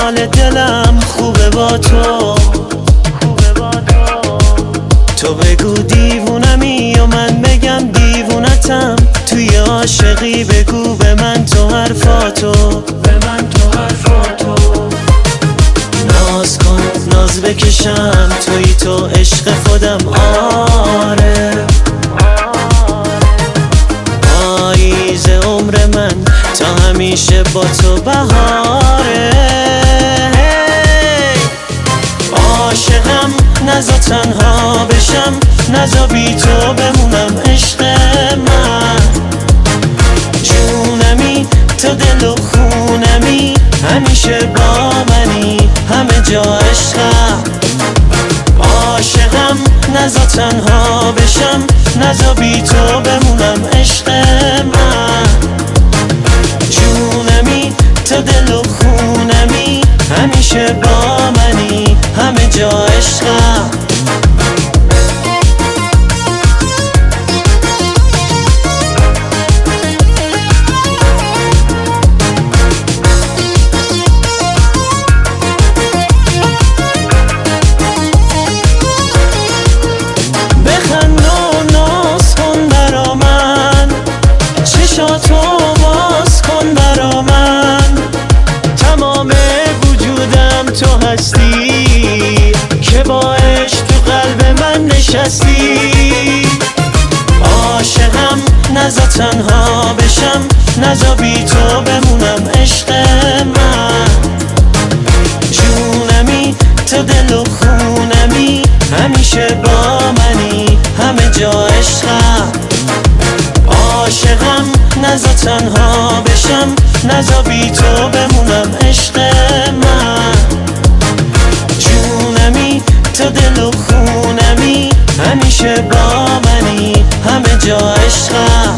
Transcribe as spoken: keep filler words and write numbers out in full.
حال دلم خوبه با تو. تو بگو دیوونمی یا من بگم دیوونتم، توی عاشقی بگو به من تو حرفاتو، به من تو حرفاتو. ناز کن ناز بکشم توی تو عشق خودم، آره پاییز عمر من تا همیشه با تو بهاره. عاشقم نزا تنها بشم، نزا بی تو بمونم عشق من. جونمی تو دل و خونمی، همیشه با منی همه جا عشقم. عاشقم نزا تنها بشم، نزا بی تو بمونم عشق من. جونمی تو دل و خونمی، همیشه با منی همه جا عشقم. بخند و ناز کن برا من، چشاتو باز کن برا من. تمام وجودم تو هستی که با عشق تو قلب من نشستی. عاشقم نزا تنها بشم، نزا بی تو بمونم عشق من. جونمی تو دل و خونمی، همیشه با منی همه جا عشقم. عاشقم نزا تنها بشم، نزا بی تو بمونم عشق من. جونمی تو دل و خونمی، همیشه با منی همه جا عشقم.